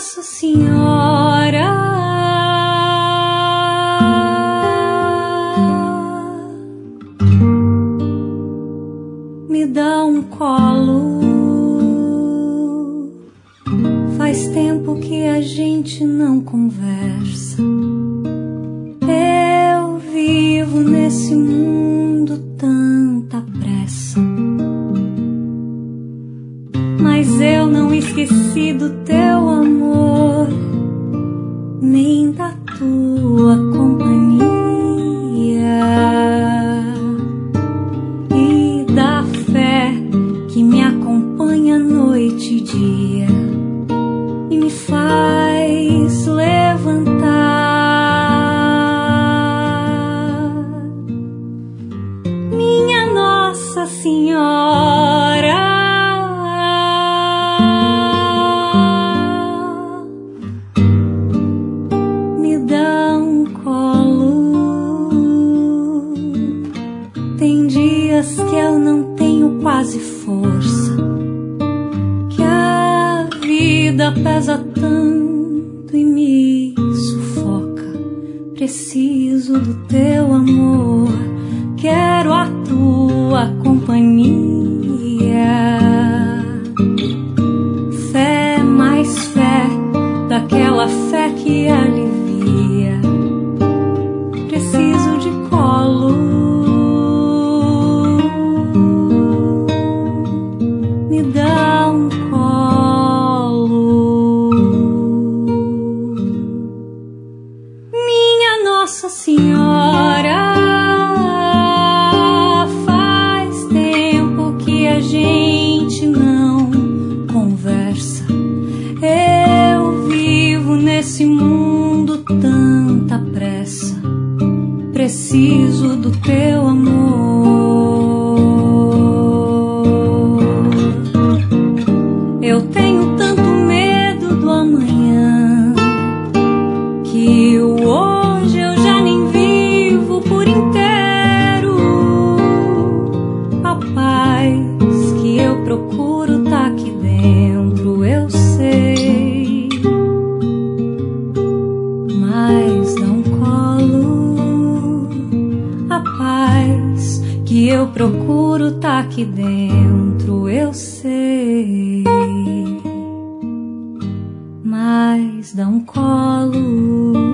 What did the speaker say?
Nossa Senhora, me dá um colo. Faz tempo que a gente não conversa. Eu vivo nesse mundo tanta pressa, mas eu não esqueci do teu amor, nem da tua companhia e da fé que me acompanha noite e dia e me faz levantar. Minha Nossa Senhora, me dá um colo. Tem dias que eu não tenho quase força, que a vida pesa tanto e me sufoca. Preciso do teu amor, quero a tua companhia. Fé, mais fé, daquela fé que alivia. Preciso de colo, me dá um colo. Minha Nossa Senhora, faz tempo que a gente não conversa. Eu vivo nesse mundo tanta pressa, preciso do teu amor. Eu tenho tanto medo do amanhã que o hoje eu já nem vivo por inteiro. A paz que eu procuro tá aqui dentro, eu sei, mas não colo. A paz que eu procuro tá aqui dentro, eu sei, mas dá um colo.